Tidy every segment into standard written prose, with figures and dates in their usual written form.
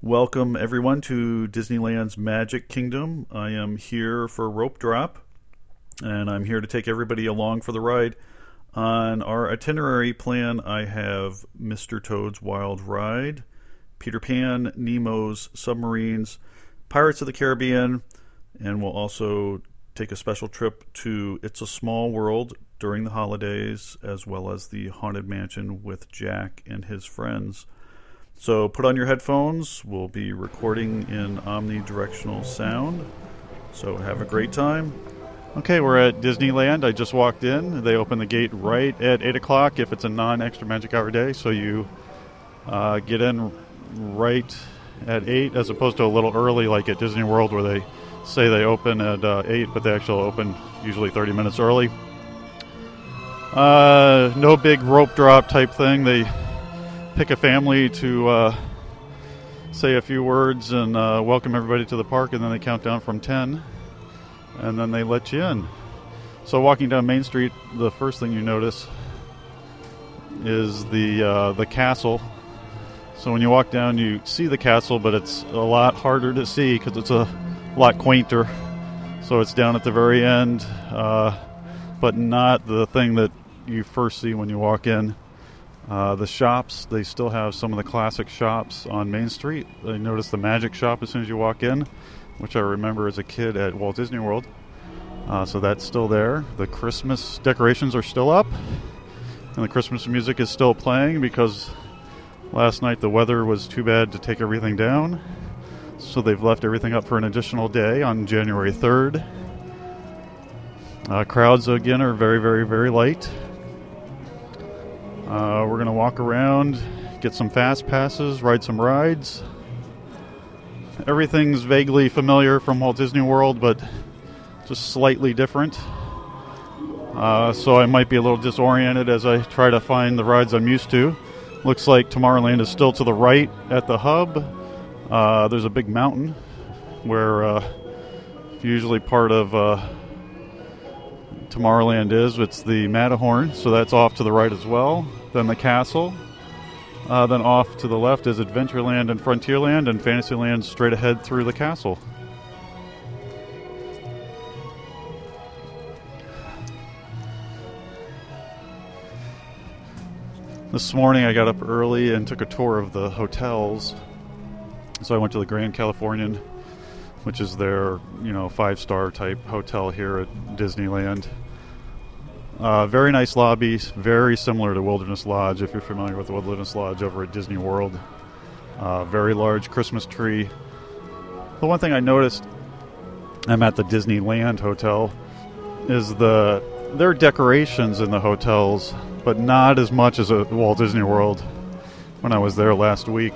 Welcome everyone to Disneyland's Magic Kingdom. I am here for Rope Drop, and I'm here to take everybody along for the ride. On our itinerary plan, I have Mr. Toad's Wild Ride, Peter Pan, Nemo's Submarines, Pirates of the Caribbean, and we'll also take a special trip to It's a Small World during the holidays, as well as the Haunted Mansion with Jack and his friends. So put on your headphones. We'll be recording in omnidirectional sound. So have a great time. Okay, we're at Disneyland. I just walked in. They open the gate right at 8 o'clock if it's a non-extra magic hour day. So you get in right at 8 as opposed to a little early like at Disney World where they say they open at 8, but they actually open usually 30 minutes early. No big rope drop type thing. They pick a family to say a few words and welcome everybody to the park, and then they count down from 10, and then they let you in. So walking down Main Street, the first thing you notice is the castle. So when you walk down, you see the castle, but it's a lot harder to see because it's a lot quainter. So it's down at the very end, but not the thing that you first see when you walk in. The shops, they still have some of the classic shops on Main Street. I noticed the Magic Shop as soon as you walk in, which I remember as a kid at Walt Disney World. So that's still there. The Christmas decorations are still up, and the Christmas music is still playing because last night the weather was too bad to take everything down. So they've left everything up for an additional day on January 3rd. Crowds, again, are very, very, very light. We're going to walk around, get some fast passes, ride some rides. Everything's vaguely familiar from Walt Disney World, but just slightly different. So I might be a little disoriented as I try to find the rides I'm used to. Looks like Tomorrowland is still to the right at the hub. There's a big mountain where usually part of Tomorrowland is. It's the Matterhorn, so that's off to the right as well. Then the castle. Then off to the left is Adventureland and Frontierland, and Fantasyland straight ahead through the castle. This morning I got up early and took a tour of the hotels. So I went to the Grand Californian, which is their, 5-star type hotel here at Disneyland. Very nice lobbies, very similar to Wilderness Lodge, if you're familiar with the Wilderness Lodge over at Disney World. Very large Christmas tree. The one thing I noticed, I'm at the Disneyland Hotel, is their decorations in the hotels, but not as much as at Walt Disney World when I was there last week.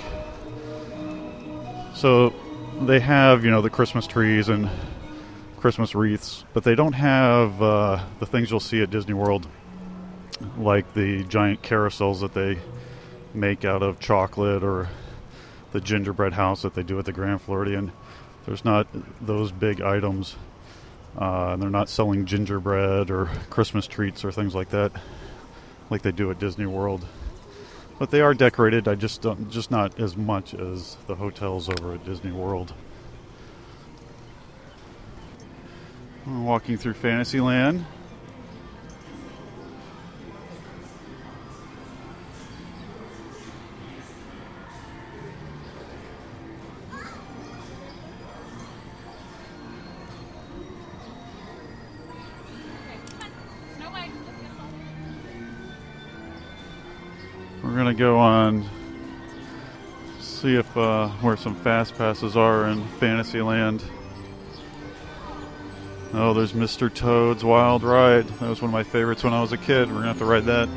So they have, the Christmas trees and Christmas wreaths, but they don't have the things you'll see at Disney World, like the giant carousels that they make out of chocolate or the gingerbread house that they do at the Grand Floridian. There's not those big items, and they're not selling gingerbread or Christmas treats or things like that like they do at Disney World. But they are decorated, just not as much as the hotels over at Disney World. We're walking through Fantasyland. We're going to go on, see if where some fast passes are in Fantasyland. Oh, there's Mr. Toad's Wild Ride. That was one of my favorites when I was a kid. We're going to have to ride that.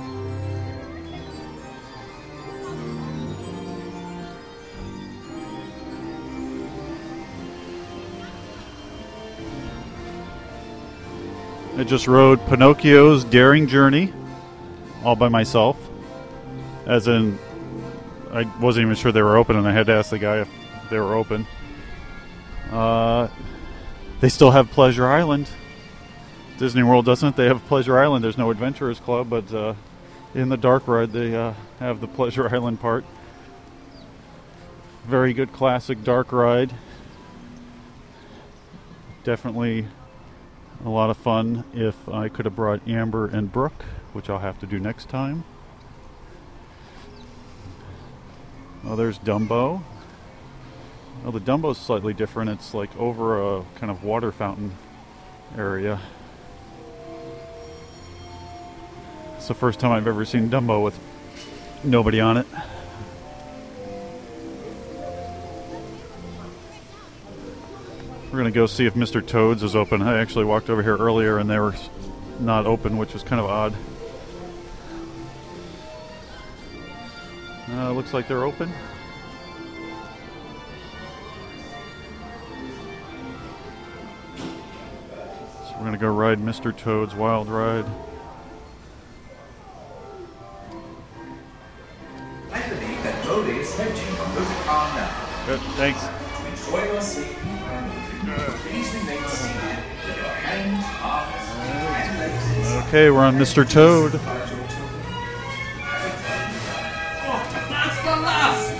I just rode Pinocchio's Daring Journey all by myself. As in, I wasn't even sure they were open, and I had to ask the guy if they were open. They still have Pleasure Island. Disney World doesn't. They have Pleasure Island. There's no Adventurers Club, but in the dark ride they have the Pleasure Island part. Very good classic dark ride. Definitely a lot of fun. If I could have brought Amber and Brooke, which I'll have to do next time. Oh, there's Dumbo. Oh, the Dumbo's slightly different. It's like over a kind of water fountain area. It's the first time I've ever seen Dumbo with nobody on it. We're going to go see if Mr. Toad's is open. I actually walked over here earlier and they were not open, which was kind of odd. Looks like they're open. So we're going to go ride Mr. Toad's Wild Ride. I believe that Bodhi is hedging on the car now. Good, thanks. To enjoy your safety, please remain seated with your hands, arms, and legs. Okay, we're on Mr. Toad. That's the last!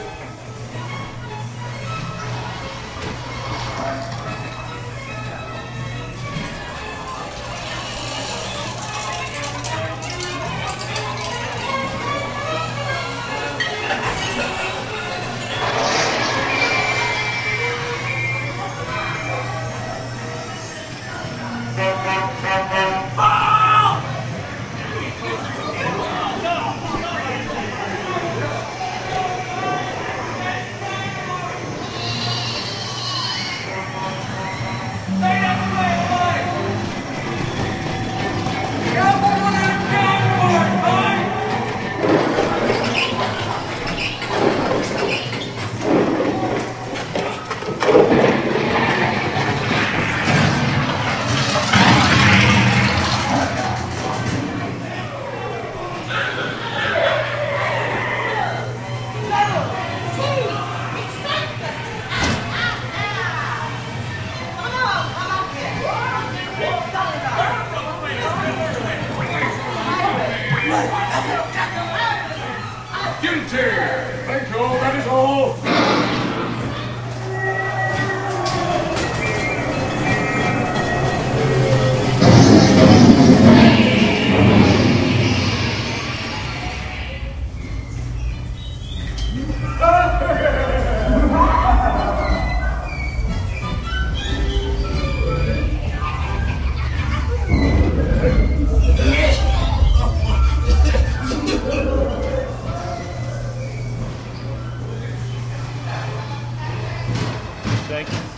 Thank you.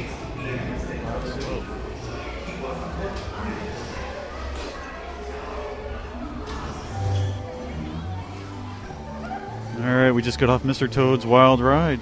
Alright, we just got off Mr. Toad's Wild Ride.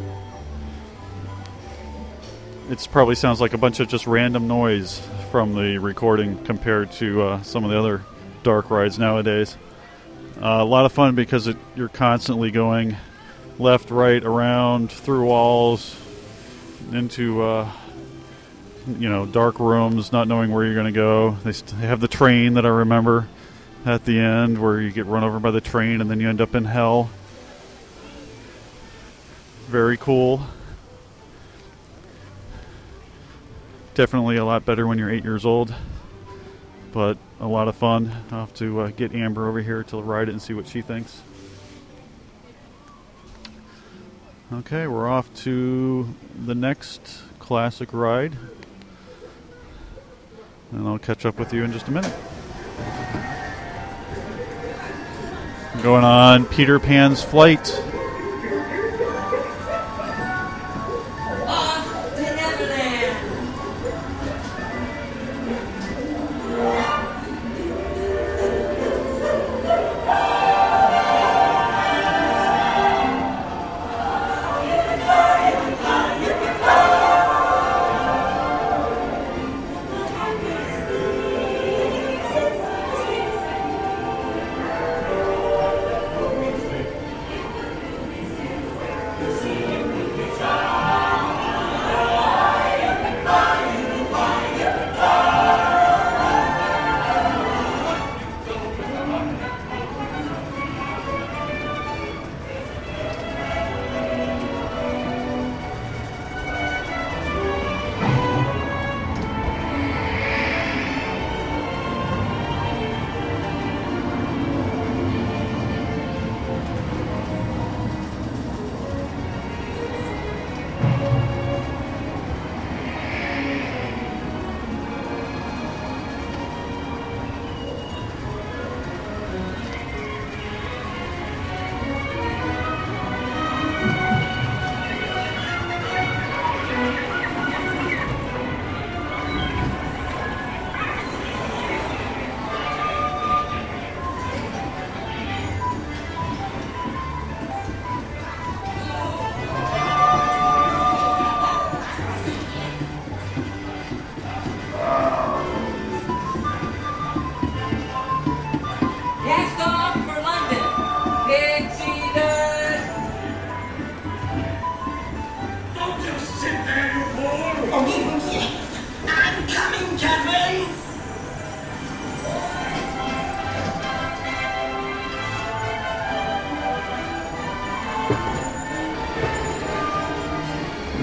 It probably sounds like a bunch of just random noise from the recording compared to some of the other dark rides nowadays. A lot of fun because you're constantly going left, right, around, through walls, into dark rooms, not knowing where you're going to go. They have the train that I remember at the end where you get run over by the train and then you end up in hell. Very cool. Definitely a lot better when you're 8 years old, but a lot of fun. I'll have to get Amber over here to ride it and see what she thinks. Okay, we're off to the next classic ride, and I'll catch up with you in just a minute. I'm going on Peter Pan's Flight.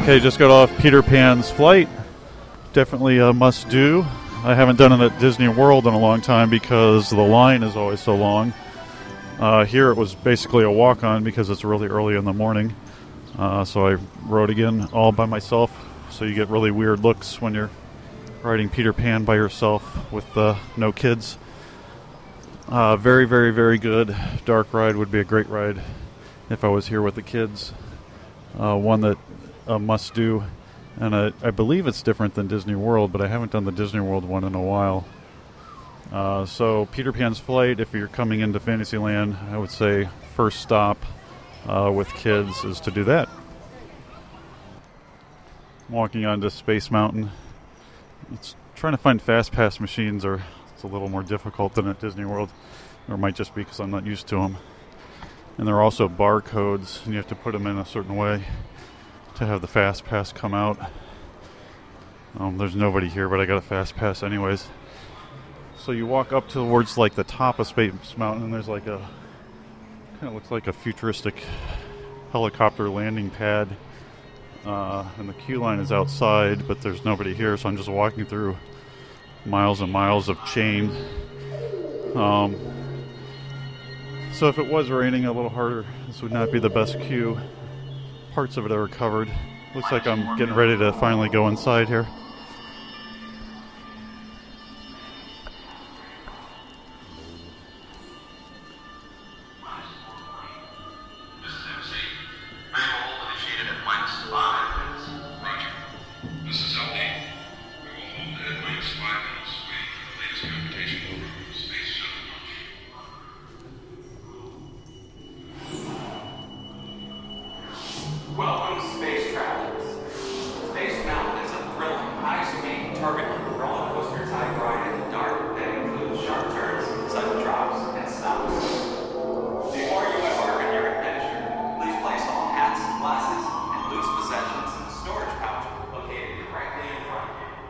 Okay, just got off Peter Pan's flight. Definitely a must-do. I haven't done it at Disney World in a long time because the line is always so long. Here it was basically a walk-on because it's really early in the morning. So I rode again all by myself. So you get really weird looks when you're riding Peter Pan by yourself with no kids. Very, very, very good. Dark ride would be a great ride if I was here with the kids. One that must do. And I believe it's different than Disney World, but I haven't done the Disney World one in a while. So Peter Pan's Flight, if you're coming into Fantasyland, I would say first stop with kids is to do that. I'm walking onto Space Mountain. Trying to find fast pass machines it's a little more difficult than at Disney World, or it might just be because I'm not used to them. And there are also barcodes, and you have to put them in a certain way to have the fast pass come out. There's nobody here, but I got a fast pass anyways. So you walk up towards like the top of Space Mountain, and there's like kind of looks like a futuristic helicopter landing pad. And the queue line is outside, but there's nobody here, so I'm just walking through miles and miles of chain. So if it was raining a little harder, this would not be the best queue. Parts of it are covered. Looks like I'm getting ready to finally go inside here. Welcome, space travelers. Space Mountain is a thrilling, high-speed, turbulent roller coaster type ride in the dark that includes sharp turns, sudden drops, and stops. Before you embark on your adventure, please place all hats, glasses, and loose possessions in the storage pouch located directly in front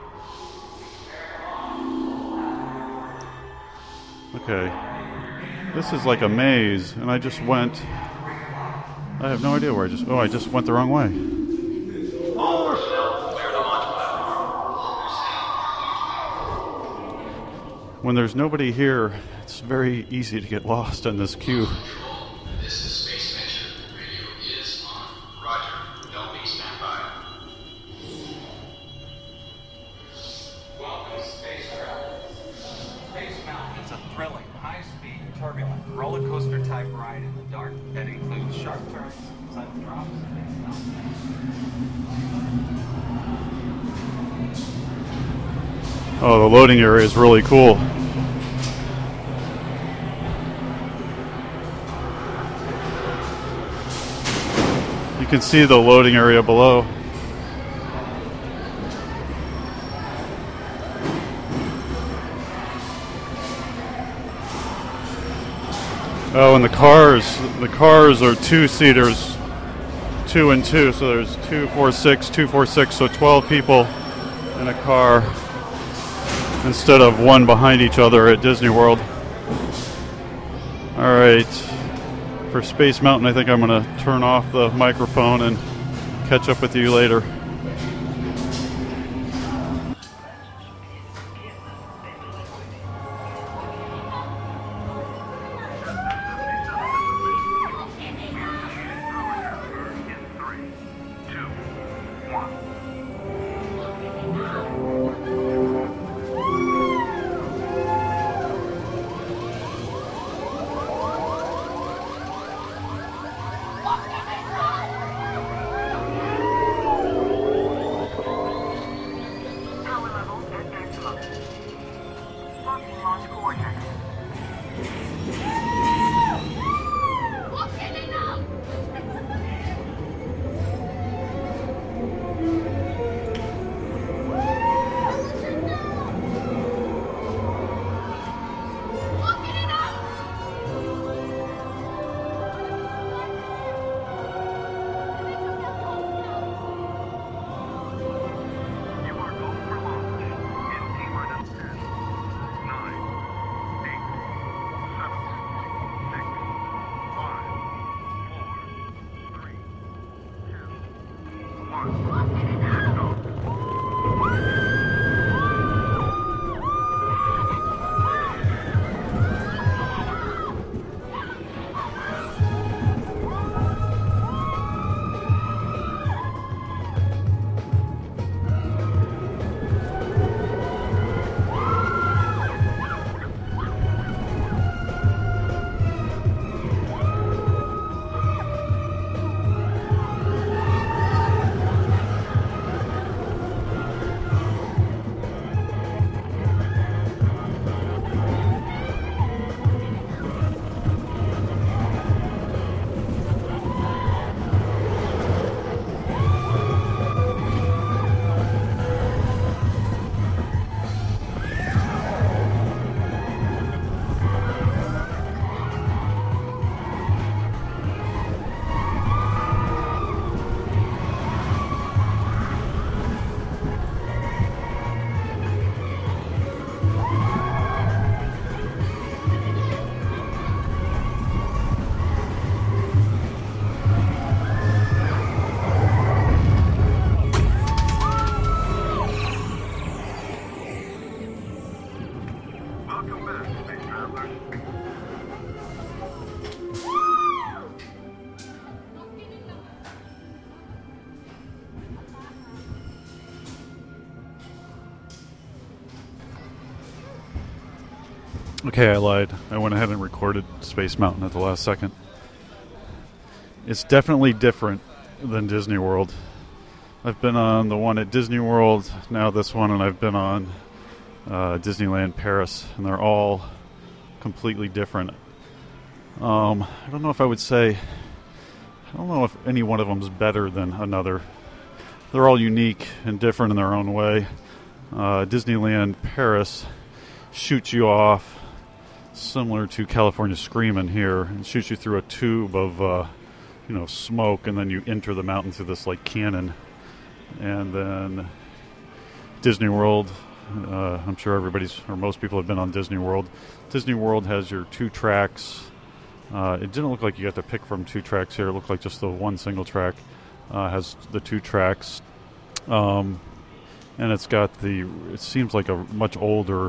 of you. Okay. This is like a maze, and I just went... I have no idea where I just went the wrong way. All personnel, clear the launch platform. When there's nobody here, it's very easy to get lost in this queue. This is Space Venture. Radio is on. Roger. LB, stand by. Welcome, space travelers. Space Mountain is a thrilling, high-speed, turbulent roller coaster type ride in the dark that includes sharp turns, sudden drops, and stops. Oh, the loading area is really cool. You can see the loading area below. Oh, and the cars are two-seaters, 2 and 2, so there's 2, 4, 6, 2, 4, 6, so 12 people in a car instead of one behind each other at Disney World. All right, for Space Mountain, I think I'm going to turn off the microphone and catch up with you later. Okay, I lied. I went ahead and recorded Space Mountain at the last second. It's definitely different than Disney World. I've been on the one at Disney World, now this one, and I've been on Disneyland Paris, and they're all completely different. I don't know if any one of them is better than another. They're all unique and different in their own way. Disneyland Paris shoots you off similar to California Screamin' here, and shoots you through a tube of smoke, and then you enter the mountain through this like cannon. And then Disney World, I'm sure most people have been on Disney World. Disney World has your 2 tracks. It didn't look like you got to pick from 2 tracks here. It looked like just the one single track has the 2 tracks. And it seems like a much older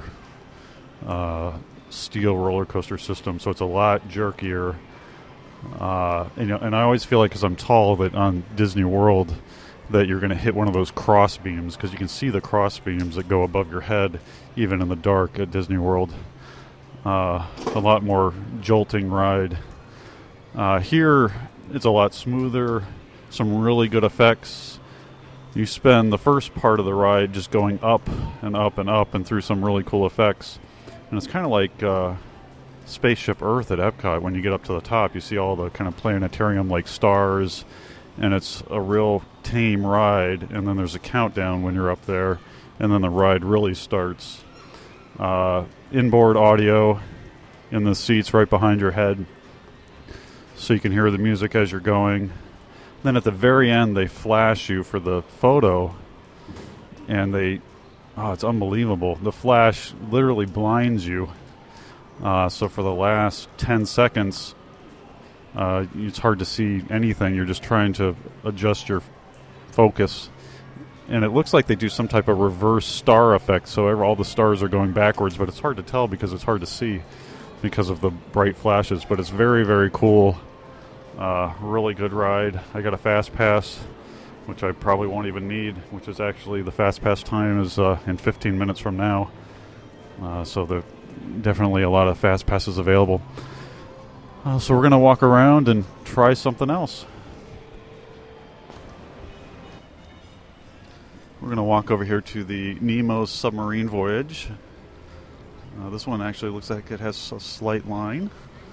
steel roller coaster system, so it's a lot jerkier. And I always feel like, because I'm tall, that on Disney World that you're going to hit one of those cross beams, because you can see the cross beams that go above your head even in the dark at Disney World. A lot more jolting ride. Here it's a lot smoother, some really good effects. You spend the first part of the ride just going up and up and up and through some really cool effects. And it's kind of like Spaceship Earth at Epcot. When you get up to the top, you see all the kind of planetarium-like stars, and it's a real tame ride. And then there's a countdown when you're up there, and then the ride really starts. Inboard audio in the seats right behind your head, so you can hear the music as you're going. Then at the very end, they flash you for the photo, and it's unbelievable. The flash literally blinds you. So for the last 10 seconds, it's hard to see anything. You're just trying to adjust your focus. And it looks like they do some type of reverse star effect, so all the stars are going backwards, but it's hard to tell because it's hard to see because of the bright flashes. But it's very, very cool. Really good ride. I got a Fast Pass, which I probably won't even need, which is actually, the Fast Pass time is in 15 minutes from now. So there's definitely a lot of Fast Passes available. So we're going to walk around and try something else. We're going to walk over here to the Nemo Submarine Voyage. This one actually looks like it has a slight line.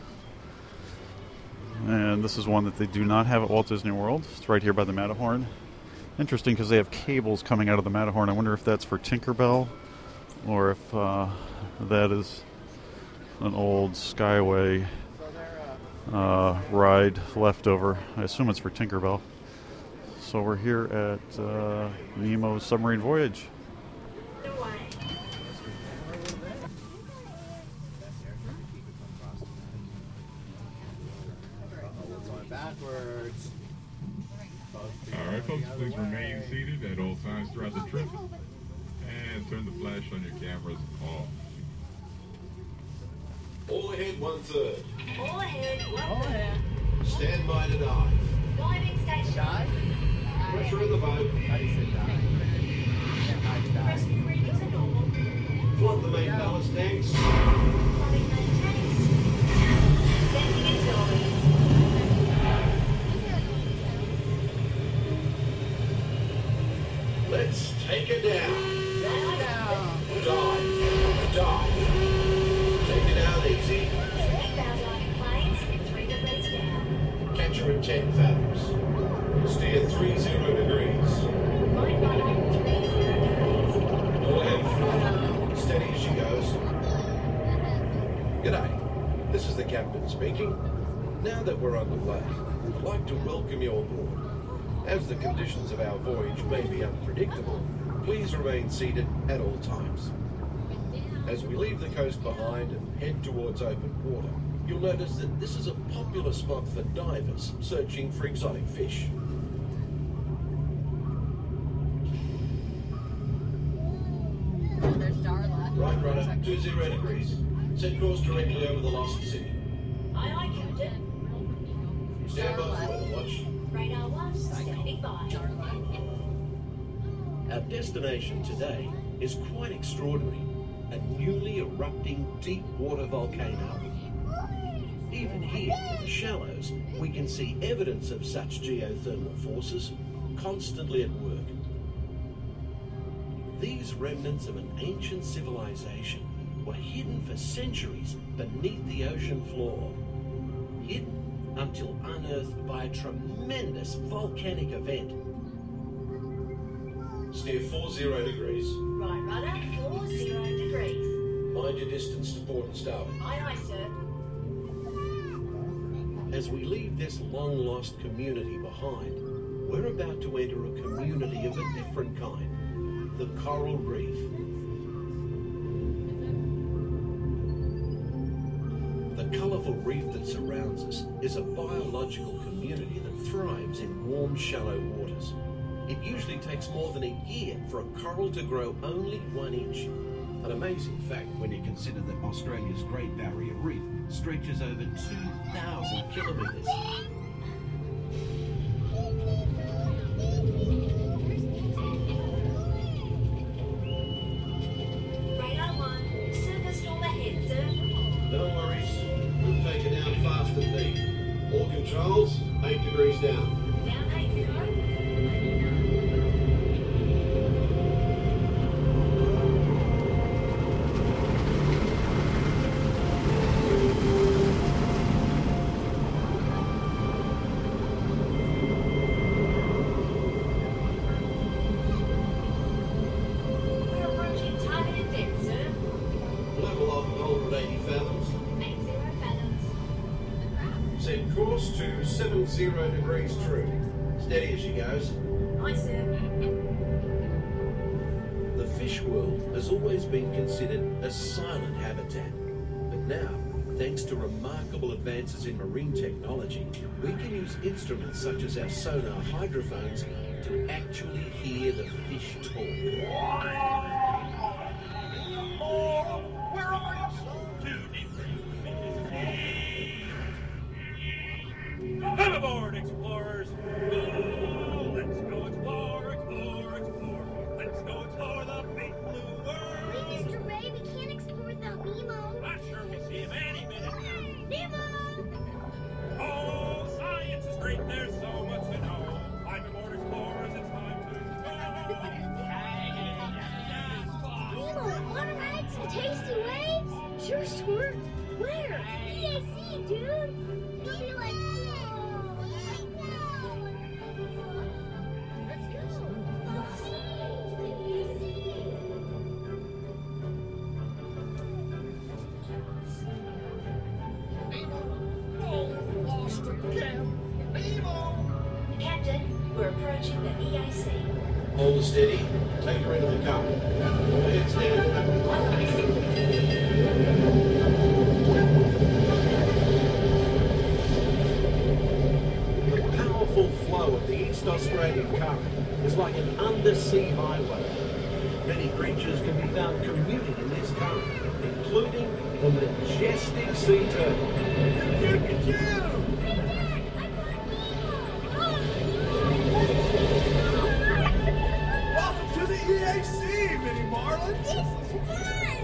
And this is one that they do not have at Walt Disney World. It's right here by the Matterhorn. Interesting, because they have cables coming out of the Matterhorn. I wonder if that's for Tinkerbell, or if that is an old Skyway ride leftover. I assume it's for Tinkerbell. So we're here at Nemo Submarine Voyage. Backwards. Alright. folks, please remain seated at all times throughout the trip and turn the flash on your cameras off. All ahead, 1/3. All ahead, 1/3. Stand by to dive. Diving station. Pressure in the boat. Rescue readings are normal. Flood the main ballast tanks. Flooding main tanks. Venting auxiliaries. Let's take it down. Dive. Take it down easy. Inbound diving planes, 3 degrees down. Catch her at 10 fathoms. Steer 30 degrees. Right rudder, 30 degrees. All ahead. Steady as she goes. G'day. This is the captain speaking. Now that we're underway, I'd like to welcome you aboard. As the conditions of our voyage may be unpredictable, please remain seated at all times. As we leave the coast behind and head towards open water, you'll notice that this is a popular spot for divers searching for exotic fish. There's Darla. Right rudder, 20 degrees. Set course directly over the Lost City. Aye, aye, Captain. Stand by for weather watch. Radar 1, standing by. Our destination today is quite extraordinary. A newly erupting deep water volcano. Even here in the shallows, we can see evidence of such geothermal forces constantly at work. These remnants of an ancient civilization were hidden for centuries beneath the ocean floor. Hidden until unearthed by a tremendous volcanic event. Steer 40 degrees. Right rudder, 40 degrees. Mind your distance to port and starboard. Aye, aye, sir. As we leave this long-lost community behind, we're about to enter a community of a different kind, the coral reef. The colourful reef that surrounds us is a biological community that thrives in warm, shallow waters. It usually takes more than a year for a coral to grow only 1 inch. An amazing fact when you consider that Australia's Great Barrier Reef stretches over 2,000 kilometres. Radar 1, surface storm ahead, sir. No worries, we'll take it down fast and deep. All controls, 8 degrees down. Down 80. We're approaching targeted depth, sir. Level off and hold at 80 fathoms. 80 fathoms. Set course to 70 degrees true. Steady as she goes. Aye, sir. The fish world has always been considered a silent habitat. But now, thanks to remarkable advances in marine technology, we can use instruments such as our sonar hydrophones to actually hear the fish talk. Come aboard, explorers! Oh, let's go explore, explore, explore. Let's go explore the big blue world. Wait, Mr. Ray, we can't explore without Nemo. Not sure we'll see him any minute now. Nemo! Oh, science is great, there's so much to know. Climb aboard, explorers, it's time to Nemo, wanna ride some tasty waves? Sure, Squirt. Where? EAC, dude. It'll be like, let's go. Captain, we're approaching the EAC. Hold steady. Take her into the cup. All heads down. The powerful powerful flow of the East Australian current is like an undersea highway. Many creatures can be found commuting in this current, including the majestic sea turtle. Welcome to the EAC, Minnie Marlin. This is fun!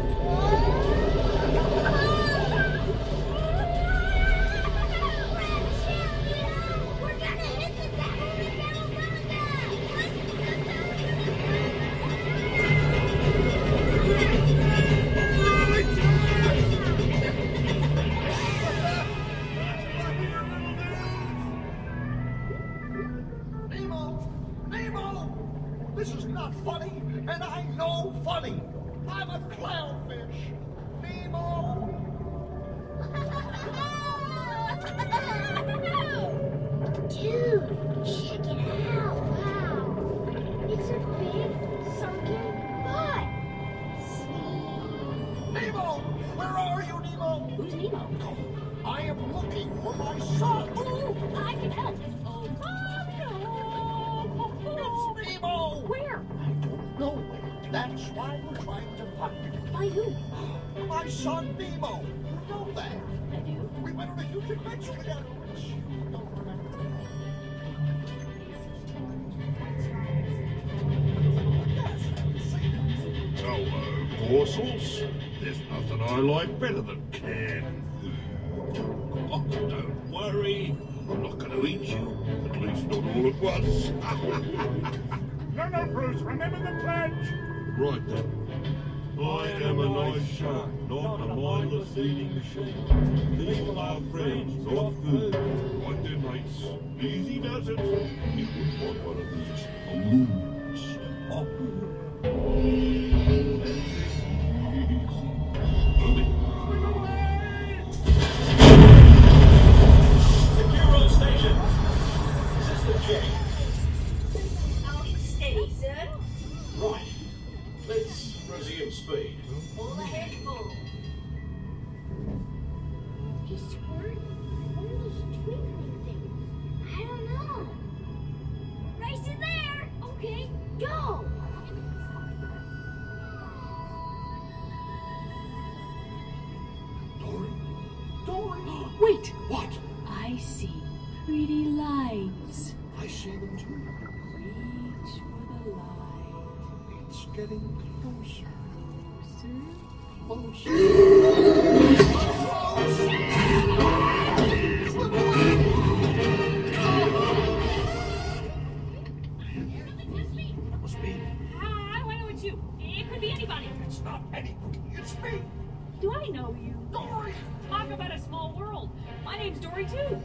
We're gonna hit the battle with Nemo! This is not funny, and I know funny. I'm a clownfish. Nemo! Dude, check it out. Wow. It's a big sunken butt. See? Nemo! Where are you, Nemo? Who's Nemo? I am looking for my son. Ooh, I can help. It's Nemo! Where? I don't know where. That's why we're trying to find him. By who? My son, Nemo. You know that. I do. We went on a huge adventure together, which you don't remember. Yes, you see that. Hello, morsels. There's nothing I like better than canned food. Oh, don't worry. I'm not going to eat you. At least not all at once. No, Bruce, remember the pledge. Right then. I am a nice shark, not a mindless eating machine. People are friends, not food. Right then, mates. Easy does it. You would want one of these balloons. Oh. That's it. Easy. Secure all stations. System J. Steady, sir. Right. Let's resume speed. All ahead full. Hey, Squirt, what are those twinkling things? I don't know. Race in there! Okay, go! Dory. Wait! What? I see pretty lights. I see them too. Reach for the light. It's getting closer. Closer. That was me. How do I know it's you? It could be anybody. It's not anybody. It's me. Do I know you? Dory. Talk about a small world. My name's Dory too.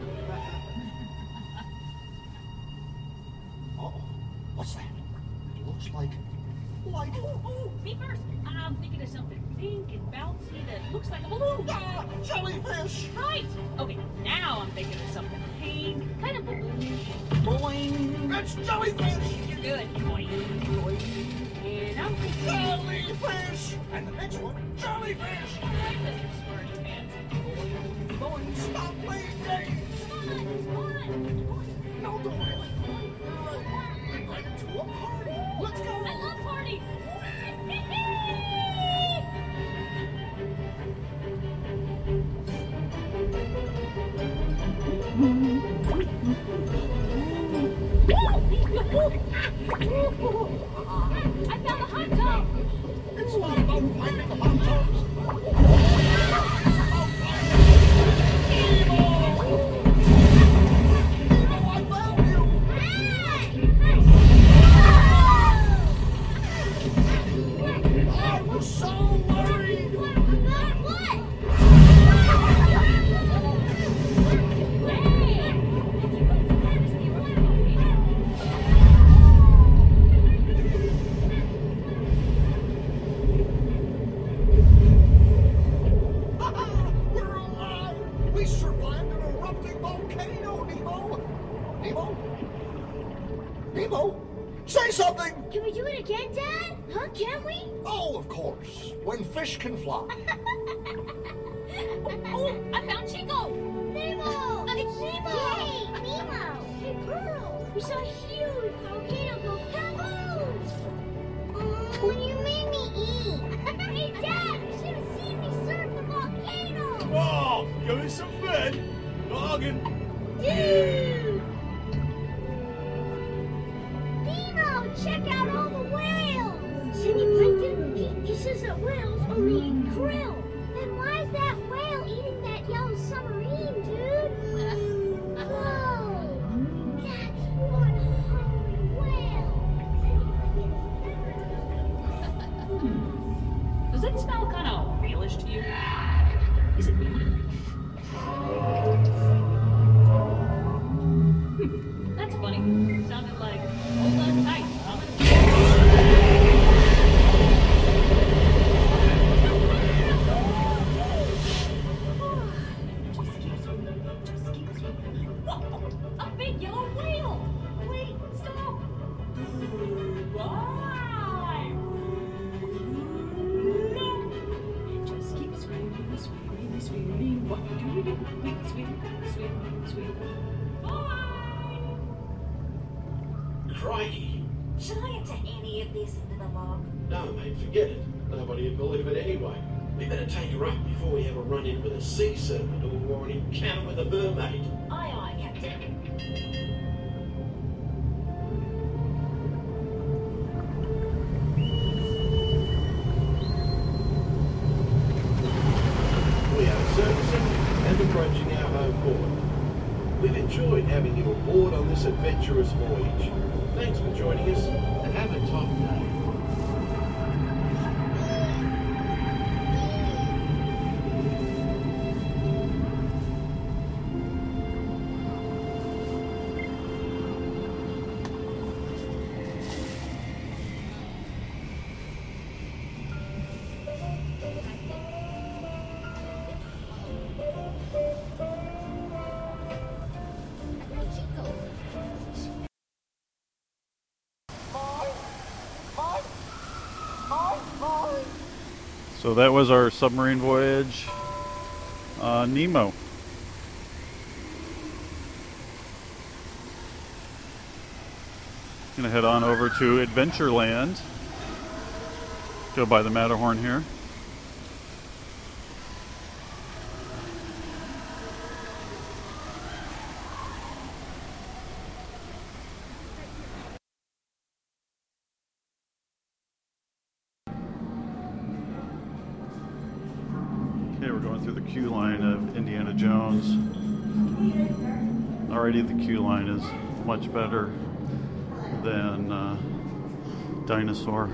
Uh-oh. What's that? It looks like light. Ooh, me first. I'm thinking of something pink and bouncy that looks like a balloon. Ah, jellyfish. Right. Okay, now I'm thinking of something pink, kind of balloon. Boing. It's jellyfish. You're good. Boing, boing. And I'm thinking Jellyfish. And the next one, jellyfish. all right, Mr. Smarty Pants. Boing, boing. Stop playing games. Come on, it's fun! No, Dory. We're right to a party. Let's go. I love parties. I found a hot tub. It's not about finding hot tubs. It's about finding Nemo. Nemo, I found you. I was so worried. About what? We're alive. We survived an erupting volcano, Nemo. Nemo? Nemo? Say something. Can we do it again, Dad? Huh, can we? Oh, of course. When fish can fly. Oh, I found Chico. Nemo! It's Nemo! Yay, Nemo! We saw a huge volcano go kaboom! When you made me eat. Hey, Dad, you should have seen me surf the volcano! Oh, give me some fun. Noggin. Dude! Nemo, check out all the whales! Semi-plankton, he says that whales only eat krill. Then why is that whale eating that yellow submarine, dude? Whoa! That's one hungry whale! Does it smell kind of whalish to you? Is it me? That's funny. Sounded like hold on tight. Whoa, a big yellow whale! Wait, stop! Goodbye! Just keep swimming, swimming, swimming. What do we do? We swim, swim, swim. Bye! Crikey. Should I enter any of this into the log? No, mate, forget it. Nobody would believe it anyway. We better take her up before we have a run-in with a sea serpent or an encounter with a mermaid. Aye, aye, Captain. We are surfacing and approaching our home port. We've enjoyed having you aboard on this adventurous voyage. Thanks for joining us and have a top day. So that was our submarine voyage, Nemo. Gonna head on over to Adventureland. Go by the Matterhorn here. Okay, we're going through the queue line of Indiana Jones. Already the queue line is much better than Dinosaur.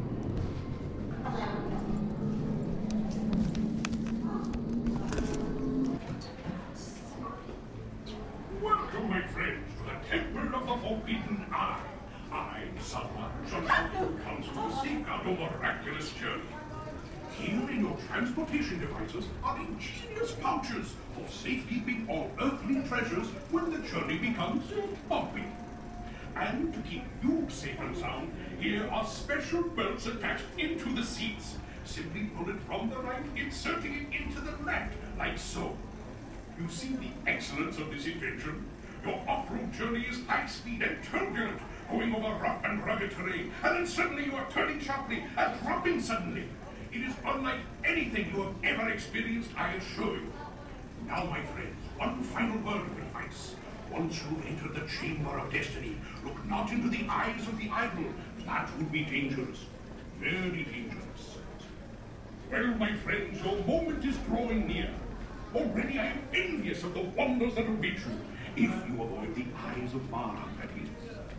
Welcome, my friends, to the Temple of the Forbidden Eye. I, Salman Shalom, comes to seek out a miraculous journey. Here in your transportation devices are ingenious pouches for safekeeping all earthly treasures when the journey becomes bumpy. And to keep you safe and sound, here are special belts attached into the seats. Simply pull it from the right, inserting it into the left, like so. You see the excellence of this invention? Your off-road journey is high speed and turbulent, going over rough and rugged terrain, and then suddenly you are turning sharply and dropping suddenly. It is unlike anything you have ever experienced, I assure you. Now, my friends, one final word of advice. Once you've entered the chamber of destiny, look not into the eyes of the idol. That would be dangerous. Very dangerous. Well, my friends, your moment is drawing near. Already I am envious of the wonders that await you, if you avoid the eyes of Mara, that is.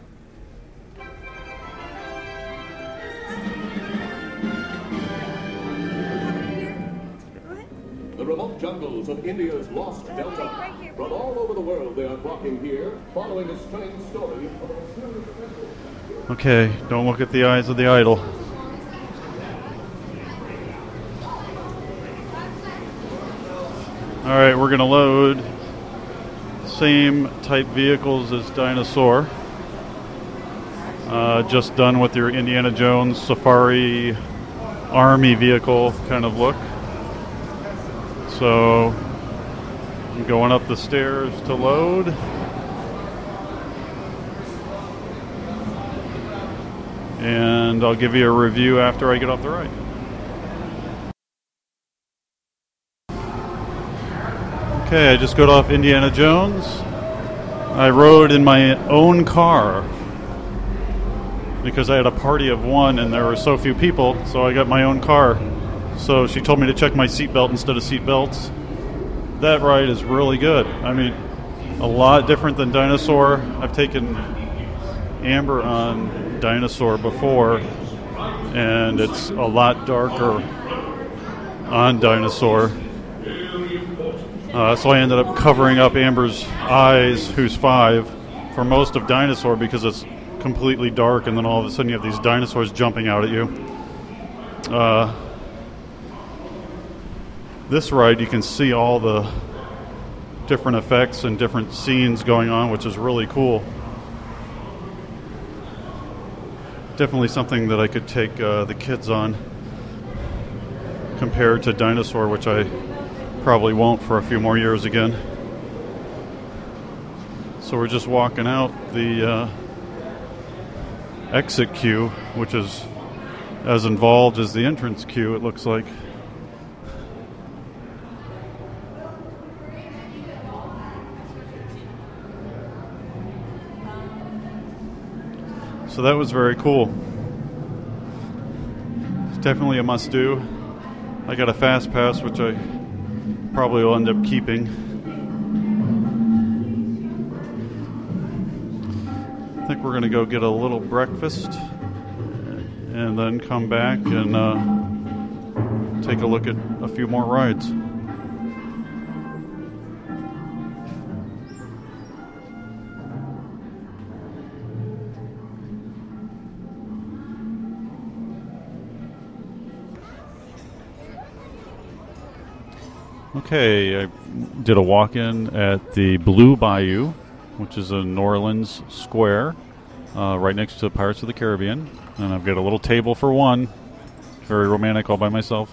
The remote jungles of India's lost delta. From all over the world they are flocking here, following a strange story of a mysterious adventure. Okay, don't look at the eyes of the idol. Alright, we're going to load same type vehicles as Dinosaur. Just done with your Indiana Jones Safari Army vehicle kind of look. So, I'm going up the stairs to load. and I'll give you a review after I get off the ride. Okay, I just got off Indiana Jones. I rode in my own car because I had a party of one and there were so few people, so I got my own car. So she told me to check my seatbelt instead of seat belts. That ride is really good. I mean, a lot different than Dinosaur. I've taken Amber on Dinosaur before, and it's a lot darker on Dinosaur. So I ended up covering up Amber's eyes, who's 5, for most of Dinosaur because it's completely dark, and then all of a sudden you have these dinosaurs jumping out at you. This ride, you can see all the different effects and different scenes going on, which is really cool. Definitely something that I could take the kids on compared to Dinosaur, which I probably won't for a few more years again. So we're just walking out the exit queue, which is as involved as the entrance queue, it looks like. So that was very cool. It's definitely a must-do. I got a fast pass, which I probably will end up keeping. I think we're going to go get a little breakfast and then come back and take a look at a few more rides. Okay, I did a walk-in at the Blue Bayou, which is in New Orleans Square, right next to Pirates of the Caribbean. And I've got a little table for one. Very romantic all by myself.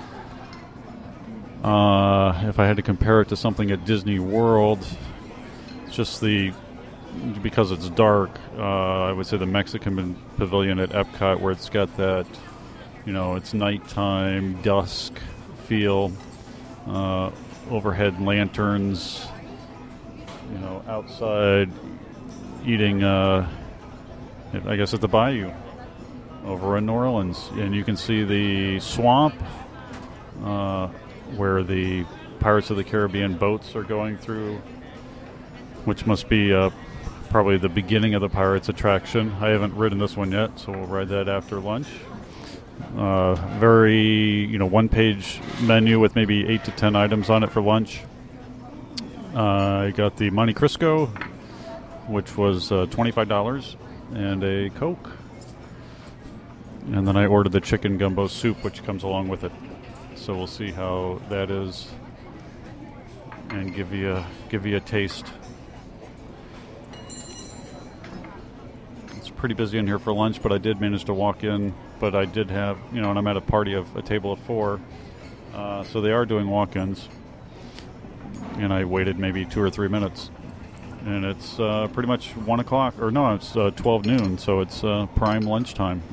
If I had to compare it to something at Disney World, it's just because it's dark, I would say the Mexican Pavilion at Epcot, where it's got that, it's nighttime, dusk feel. Overhead lanterns, outside eating, I guess at the Bayou over in New Orleans. And you can see the swamp where the Pirates of the Caribbean boats are going through, which must be probably the beginning of the Pirates attraction. I haven't ridden this one yet, so we'll ride that after lunch. Very, one-page menu with maybe 8 to 10 items on it for lunch. I got the Monte Cristo, which was $25, and a Coke. And then I ordered the chicken gumbo soup, which comes along with it. So we'll see how that is, and give you a taste. It's pretty busy in here for lunch, but I did manage to walk in. But I did have, and I'm at a party of a table of 4, so they are doing walk-ins. And I waited maybe 2 or 3 minutes. And it's pretty much 1 o'clock, or no, it's 12 noon, so it's prime lunchtime.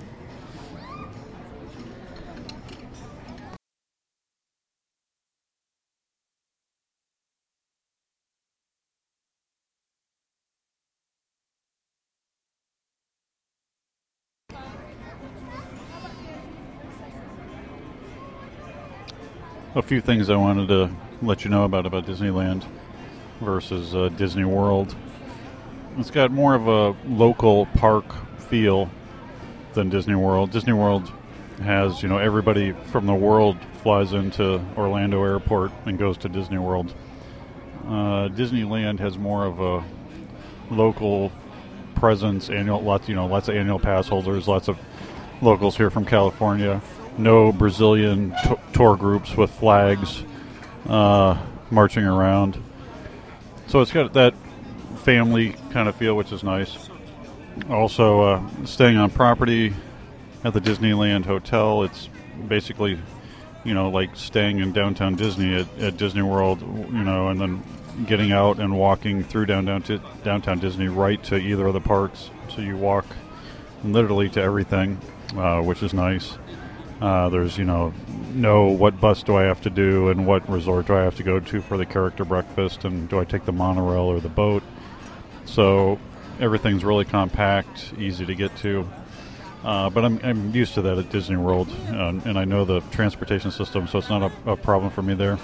A few things I wanted to let you know about Disneyland versus Disney World. It's got more of a local park feel than Disney World. Disney World has, everybody from the world flies into Orlando Airport and goes to Disney World. Disneyland has more of a local presence, lots of annual pass holders, lots of locals here from California. No Brazilian tour groups with flags marching around. So it's got that family kind of feel, which is nice. Also, staying on property at the Disneyland Hotel, it's basically, like staying in downtown Disney at Disney World, and then getting out and walking through downtown Disney right to either of the parks. So you walk literally to everything, which is nice. There's, know what bus do I have to do and what resort do I have to go to for the character breakfast, and do I take the monorail or the boat. So everything's really compact, easy to get to. But I'm used to that at Disney World, and I know the transportation system, so it's not a problem for me there.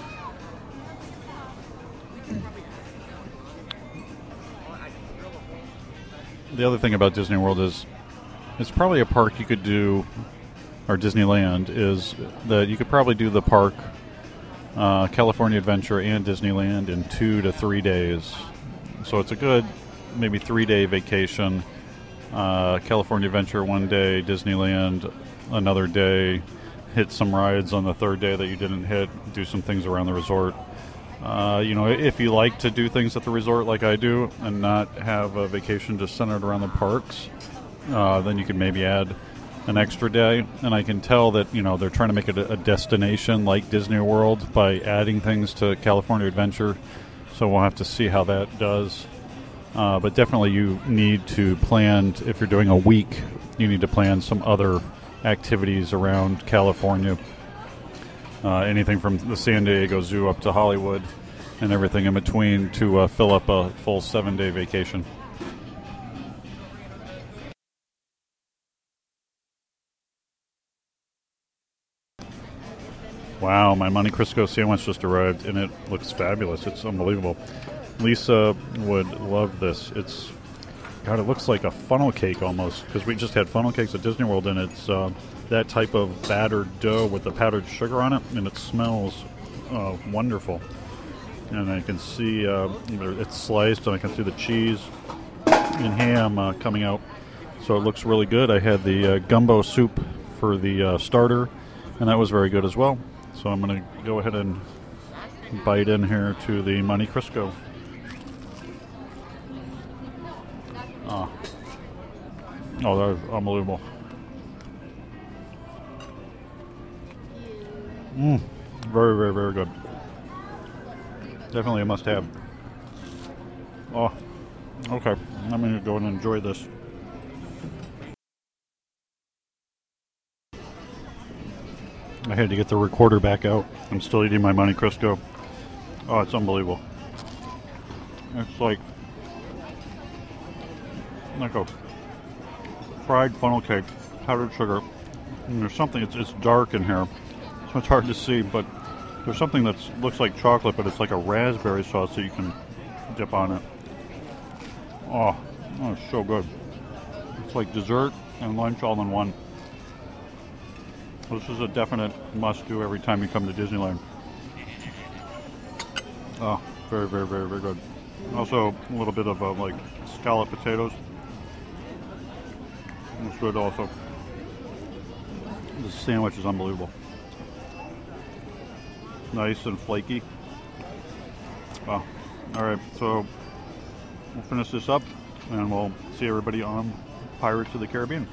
The other thing about Disney World is it's probably a park you could do, or Disneyland, is that you could probably do the park, California Adventure and Disneyland in 2 to 3 days. So it's a good maybe 3-day vacation. California Adventure 1 day, Disneyland another day, hit some rides on the third day that you didn't hit, do some things around the resort. If you like to do things at the resort like I do and not have a vacation just centered around the parks, then you could maybe add an extra day. And I can tell that, they're trying to make it a destination like Disney World by adding things to California Adventure. So we'll have to see how that does. But definitely you need to plan, if you're doing a week, you need to plan some other activities around California. Anything from the San Diego Zoo up to Hollywood and everything in between to fill up a full 7-day vacation. Wow, my Monte Cristo sandwich just arrived, and it looks fabulous. It's unbelievable. Lisa would love this. It looks like a funnel cake almost, because we just had funnel cakes at Disney World, and it's that type of battered dough with the powdered sugar on it, and it smells wonderful. And I can see it's sliced, and I can see the cheese and ham coming out. So it looks really good. I had the gumbo soup for the starter, and that was very good as well. So I'm going to go ahead and bite in here to the Monte Cristo. Oh, that is unbelievable. Very, very, very good. Definitely a must-have. Oh, okay. I'm going to go and enjoy this. I had to get the recorder back out. I'm still eating my Monte Cristo. Oh, it's unbelievable. It's like a fried funnel cake, powdered sugar. And there's something, it's dark in here, so it's hard to see, but there's something that looks like chocolate, but it's like a raspberry sauce that you can dip on it. Oh, it's so good. It's like dessert and lunch all in one. This is a definite must-do every time you come to Disneyland. Oh, very, very, very, very good. Also, a little bit of like scalloped potatoes. It's good also. This sandwich is unbelievable. Nice and flaky. Oh, alright, so we'll finish this up and we'll see everybody on Pirates of the Caribbean.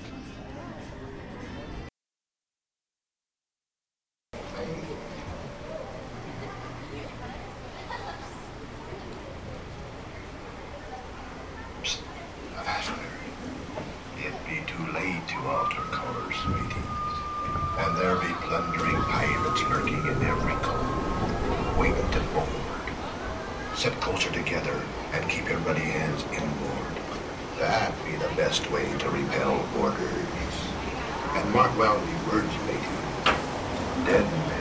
Set closer together and keep your ruddy hands inboard. That be the best way to repel boarders. And mark well the words, matey. Dead men.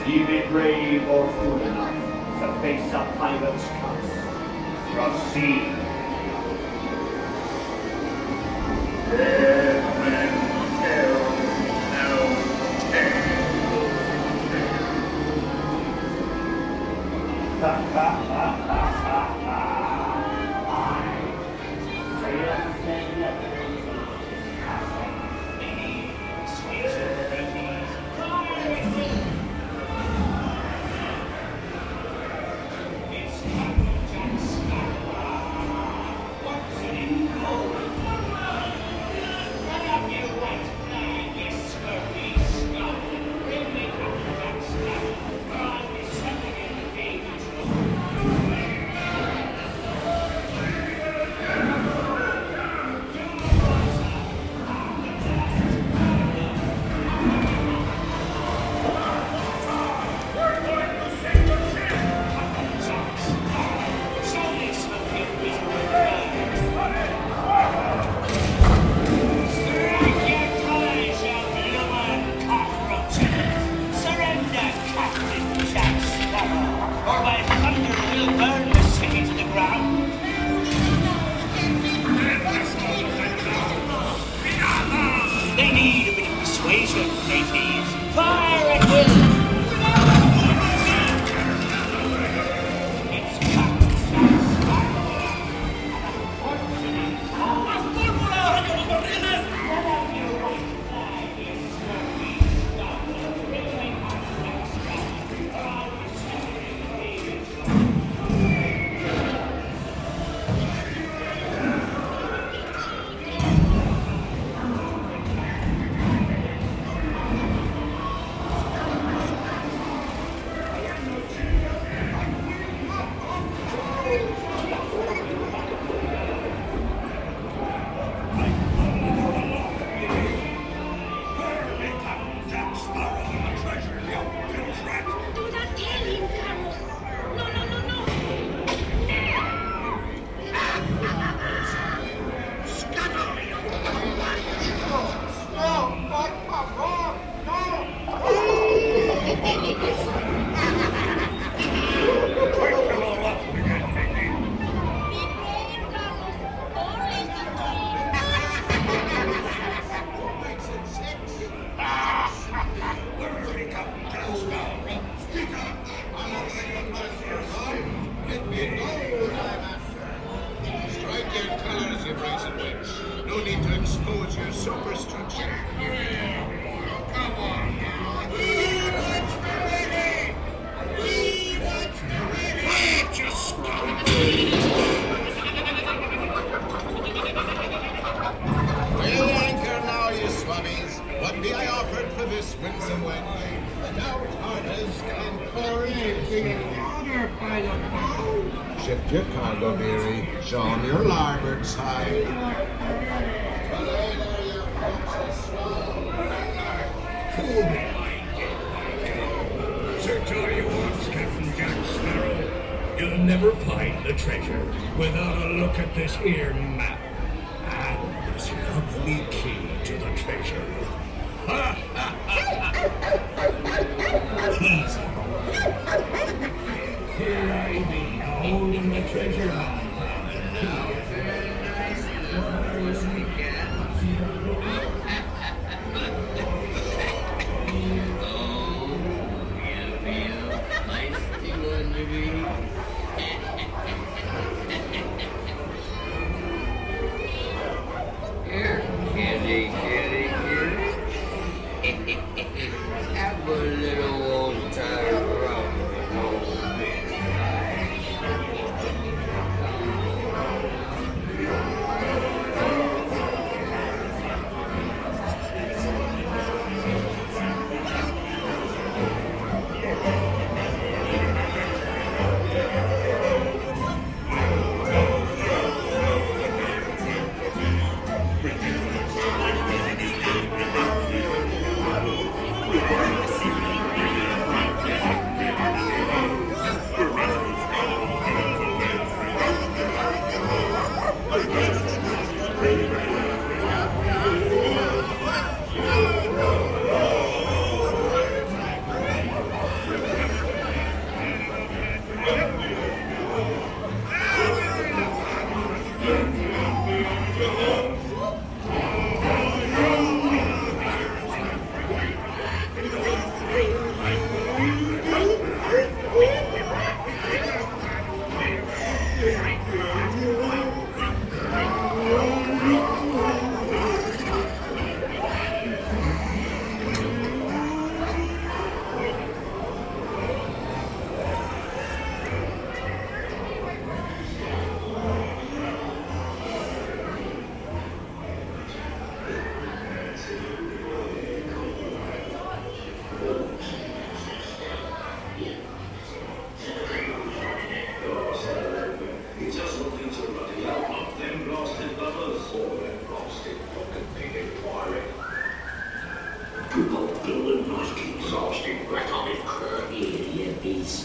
Ye be brave or fool enough to face a pirate's curse. Proceed. Dead men tell no tale. Ha ha ha ha ha ha. I sail the letters of many sweet ladies. It's Captain Sparrow. What's it in gold? Let up your white flag, you scurvy scum. Bring me Captain Sparrow. I'll be stepping in the danger. They need a bit of persuasion, mateys. Fire at will! It's Strike your colors, you brazen witch. No need to expose your superstructure. Come on now. Just We'll anchor now, you swabbies. What be I offered for this winsome wench? Stout hearters and pour anything in water by the pound. Shift your cargo, dearie. Show 'em your larboard side. Belay there, you foxy swell. Fool me. Search all you want, Captain Jack Sparrow. You'll never find the treasure without a look at this here map and this lovely key to the treasure. Ha ha ha! Easy. Here I be, holding the treasure. Here, kitty. Have a little old time romp with old Miss.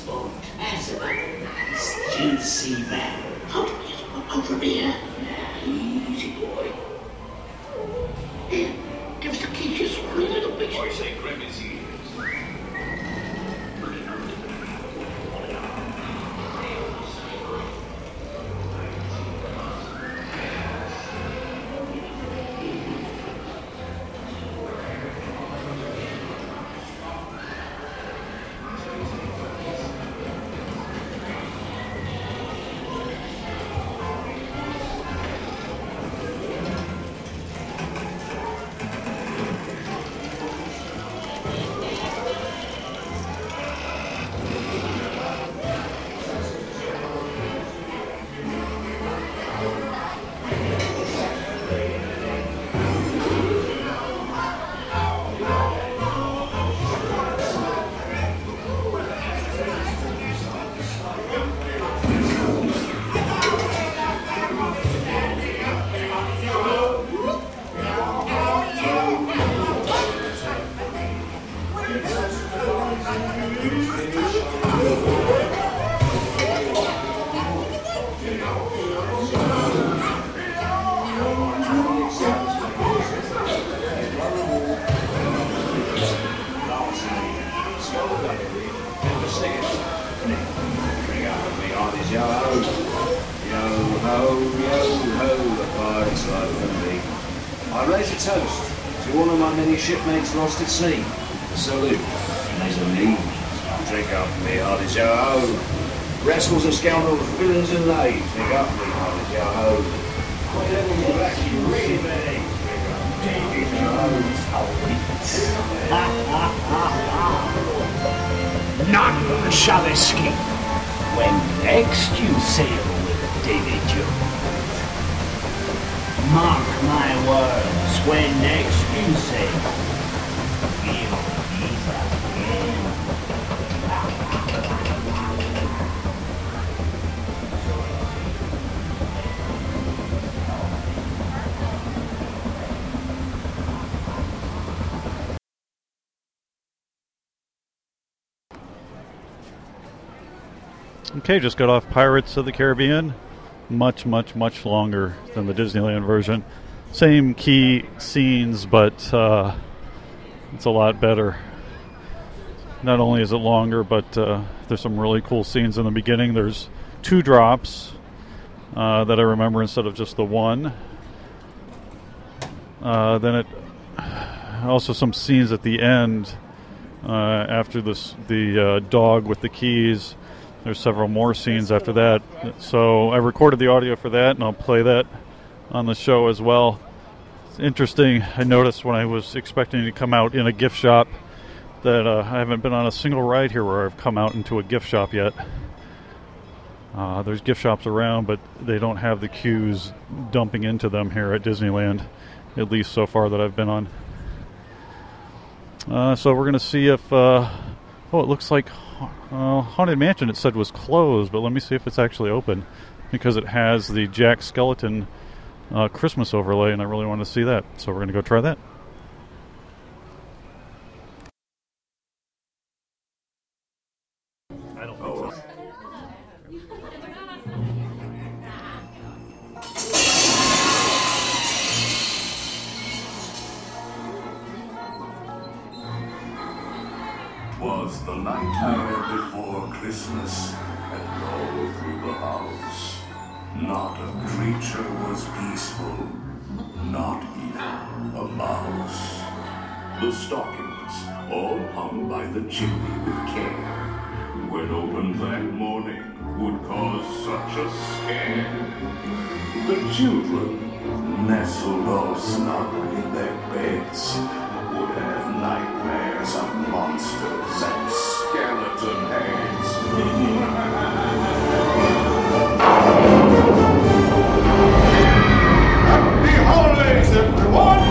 for as a nice juicy man. How do we get one over here? Easy, boy. Here, give us the key just for a little bit. I say grab his ears. Shipmates lost at sea. Salute. There's a need. Drink up me, hearty yo-ho. Rascals and scoundrels, villains and knaves. Drink up me, hearty yo-ho. None shall escape when next you sail with Davy Jones. Mark my words, when next you sail, we'll meet again. Okay, just got off Pirates of the Caribbean. Much, much, much longer than the Disneyland version. Same key scenes, but it's a lot better. Not only is it longer, but there's some really cool scenes in the beginning. There's 2 drops that I remember instead of just the one. Then it also some scenes at the end after the dog with the keys. There's several more scenes after that. So I recorded the audio for that, and I'll play that on the show as well. It's interesting. I noticed when I was expecting to come out in a gift shop that I haven't been on a single ride here where I've come out into a gift shop yet. There's gift shops around, but they don't have the queues dumping into them here at Disneyland, at least so far that I've been on. So we're going to see if... it looks like Haunted Mansion, it said, was closed, but let me see if it's actually open, because it has the Jack Skellington Christmas overlay, and I really want to see that. So we're going to go try that. I don't know. 'Twas the night before Christmas, and all through the house, not a creature was peaceful, not even a mouse. The stockings, all hung by the chimney with care, when opened that morning, would cause such a scare. The children, nestled all snug in their beds, would have nightmares of monsters and skeleton heads. Happy holidays, everyone!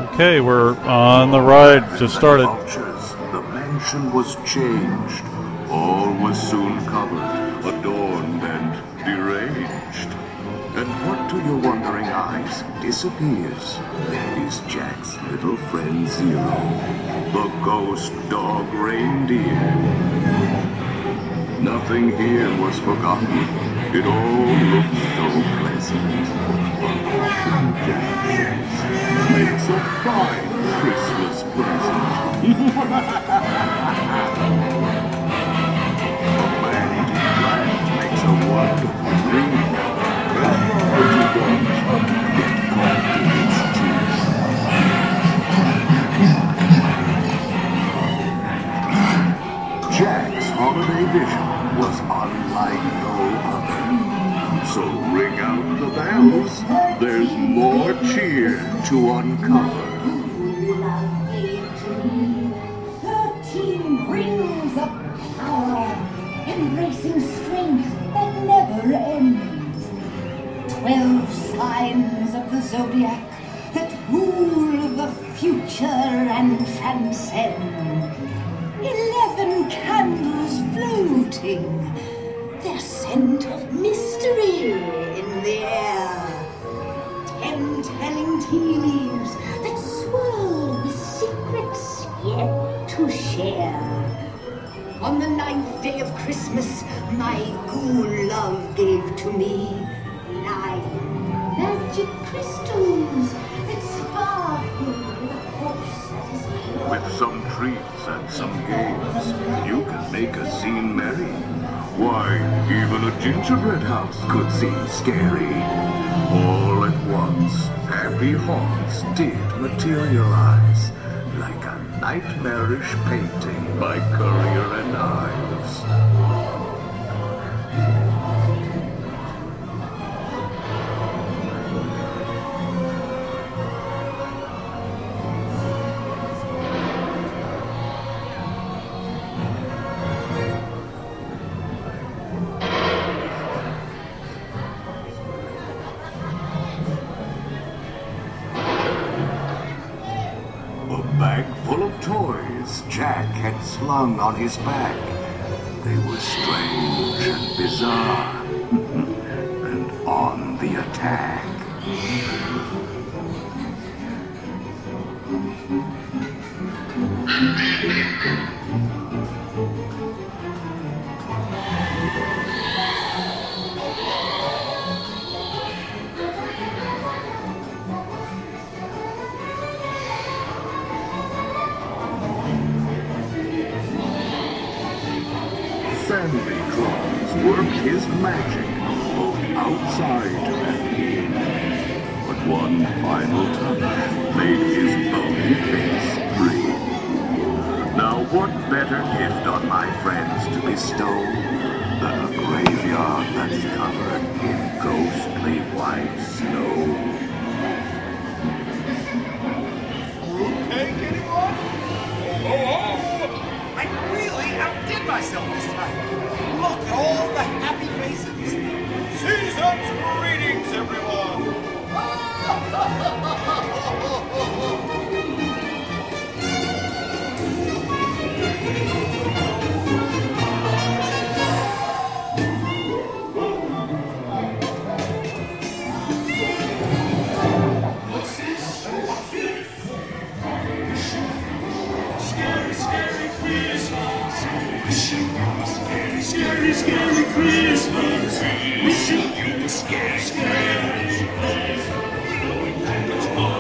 Okay, we're on the ride. Just started. The mansion was changed. All was soon covered, adorned, and deranged. And what to your wondering eyes disappears is Jack's little friend Zero, the ghost dog reindeer. Nothing here was forgotten. It all looked so pleasant. Jack makes a fine Christmas present. A man-eating plant makes a wonderful dream. As large as does, yet caught in its teeth. Jack's holiday vision was unlike no other. So ring out the bells, there's more cheer to uncover. 13 rings of power, embracing strength that never ends. 12 signs of the zodiac that rule the future and transcend. 11 candles floating, their scent of mystery in the air. 10 telling tea leaves that swirl with secrets yet to share. On the 9th day of Christmas, my ghoul love gave to me 9 magic crystals that sparkle with a force that is pure. With some treats and some games, you can make a scene merry. Why, even a gingerbread house could seem scary. All at once, happy haunts did materialize, like a nightmarish painting by Currier and Ives. Jack had slung on his back. They were strange and bizarre, and on the attack. Sandy Claus worked his magic both outside and in. But one final touch made his bony face grin. Now what better gift on my friends to bestow than a graveyard that's covered in ghostly white snow? Okay, anyone? Oh! I really outdid myself this time. Look at all the happy faces. Season's greetings, everyone. What's this? Scary, scary Christmas. Scary, scary Christmas. Wishing you a scary, scary Christmas.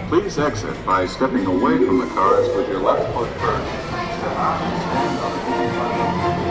Please exit by stepping away from the cars with your left foot first. Step out and stand on the